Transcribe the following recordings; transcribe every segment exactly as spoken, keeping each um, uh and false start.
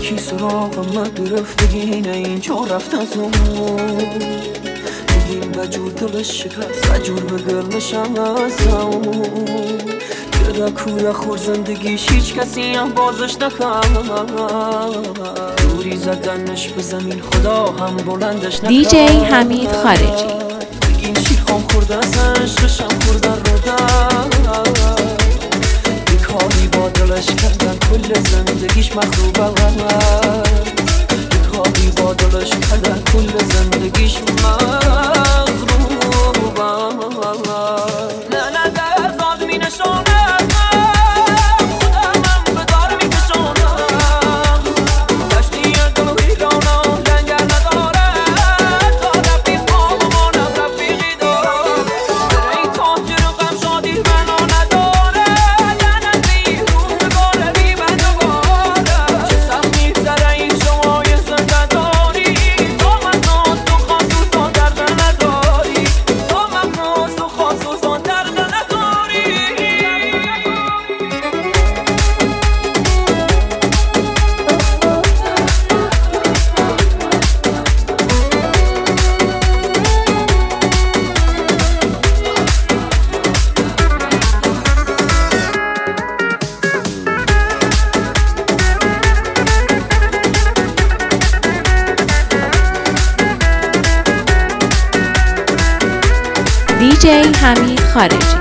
یکی سراغ من گرفتگی نه اینجا رفت از اون این بجور دلش شکست بجور به گرمشم از اون گره کوره خور زندگیش هیچ کسی هم بازش نکرد دوری زدنش به زمین خدا هم بلندش نکرد. دیجی حمید خارجی بگین شیر خام خورده از عشقشم خوردن رو در بیکاری با دلش کردن کل زندگیش مخروبه بیکاری با دلش کردن کل زندگیش مخروبه نه نه دست می نشانه دیجی حمید خارجی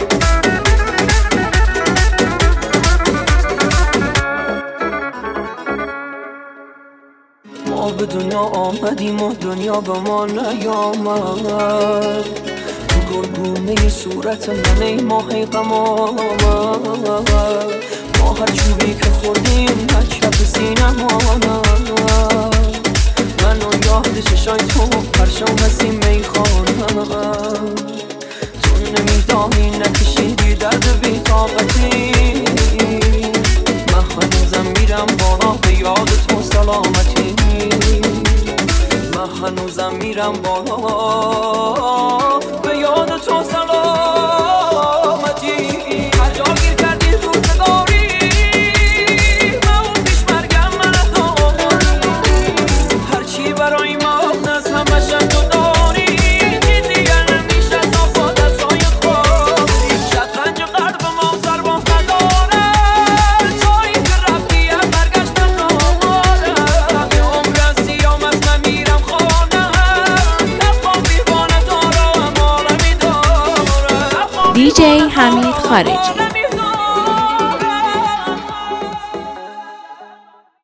ما به دنیا آمدیم و دنیا به ما نیامد تو گلگونه صورت من ای ماه قمامت ما هر چوبی که خوردیم هر کف سینم آمد من و یاد چشای تو پرشام هستیم میخوانم تو نمیدانی نکشیدی درد بی طاقتی من هنوزم میرم بالا به یاد تو سلامتی من هنوزم میرم بالا به یاد تو سلامتی هر جا گیر کردی روزگاری من اون پیش مرگم من داری هرچی برای من از همشم تو داری چیزی گر نمیشه صفا دستای خود شطرنج قلب ما سر با نداره جایی که رفتی هم برگشت نداره به عمر سیام از نمیرم خانه نخوام بیوانه دارم عالمی داره دیجی حمید خارجی